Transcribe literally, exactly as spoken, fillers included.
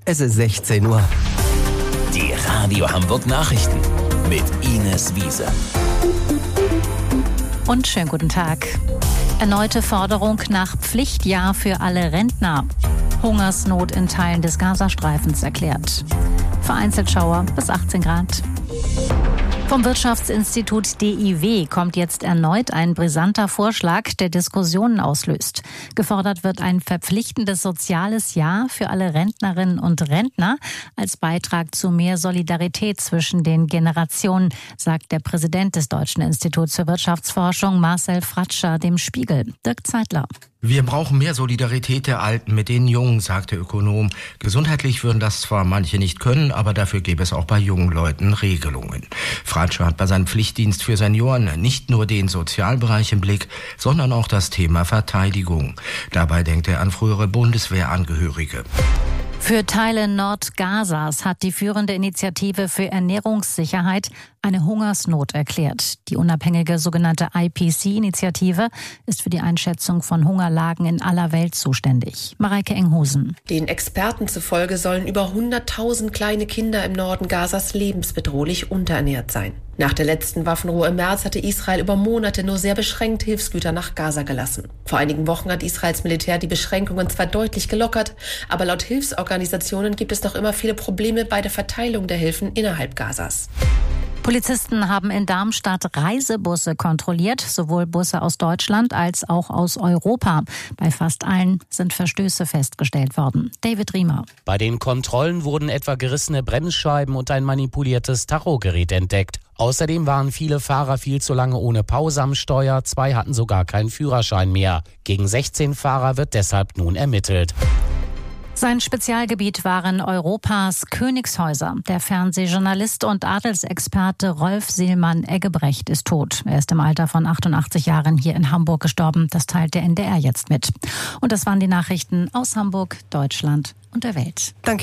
Es ist sechzehn Uhr. Die Radio Hamburg Nachrichten mit Ines Wiese. Und schönen guten Tag. Erneute Forderung nach Pflichtjahr für alle Rentner. Hungersnot in Teilen des Gazastreifens erklärt. Vereinzelt Schauer bis achtzehn Grad. Vom Wirtschaftsinstitut D I W kommt jetzt erneut ein brisanter Vorschlag, der Diskussionen auslöst. Gefordert wird ein verpflichtendes soziales Jahr für alle Rentnerinnen und Rentner als Beitrag zu mehr Solidarität zwischen den Generationen, sagt der Präsident des Deutschen Instituts für Wirtschaftsforschung, Marcel Fratscher, dem Spiegel. Dirk Zeitler. Wir brauchen mehr Solidarität der Alten mit den Jungen, sagt der Ökonom. Gesundheitlich würden das zwar manche nicht können, aber dafür gäbe es auch bei jungen Leuten Regelungen. Fratscher hat bei seinem Pflichtdienst für Senioren nicht nur den Sozialbereich im Blick, sondern auch das Thema Verteidigung. Dabei denkt er an frühere Bundeswehrangehörige. Für Teile Nordgazas hat die führende Initiative für Ernährungssicherheit eine Hungersnot erklärt. Die unabhängige sogenannte I P C-Initiative ist für die Einschätzung von Hungerlagen in aller Welt zuständig. Mareike Enghusen. Den Experten zufolge sollen über hunderttausend kleine Kinder im Norden Gazas lebensbedrohlich unterernährt sein. Nach der letzten Waffenruhe im März hatte Israel über Monate nur sehr beschränkt Hilfsgüter nach Gaza gelassen. Vor einigen Wochen hat Israels Militär die Beschränkungen zwar deutlich gelockert, aber laut Hilfsorganisationen gibt es noch immer viele Probleme bei der Verteilung der Hilfen innerhalb Gazas. Polizisten haben in Darmstadt Reisebusse kontrolliert, sowohl Busse aus Deutschland als auch aus Europa. Bei fast allen sind Verstöße festgestellt worden. David Riemer. Bei den Kontrollen wurden etwa gerissene Bremsscheiben und ein manipuliertes Tachogerät entdeckt. Außerdem waren viele Fahrer viel zu lange ohne Pause am Steuer, zwei hatten sogar keinen Führerschein mehr. Gegen sechzehn Fahrer wird deshalb nun ermittelt. Sein Spezialgebiet waren Europas Königshäuser. Der Fernsehjournalist und Adelsexperte Rolf Seelmann-Eggebrecht ist tot. Er ist im Alter von achtundachtzig Jahren hier in Hamburg gestorben. Das teilt der N D R jetzt mit. Und das waren die Nachrichten aus Hamburg, Deutschland und der Welt. Danke.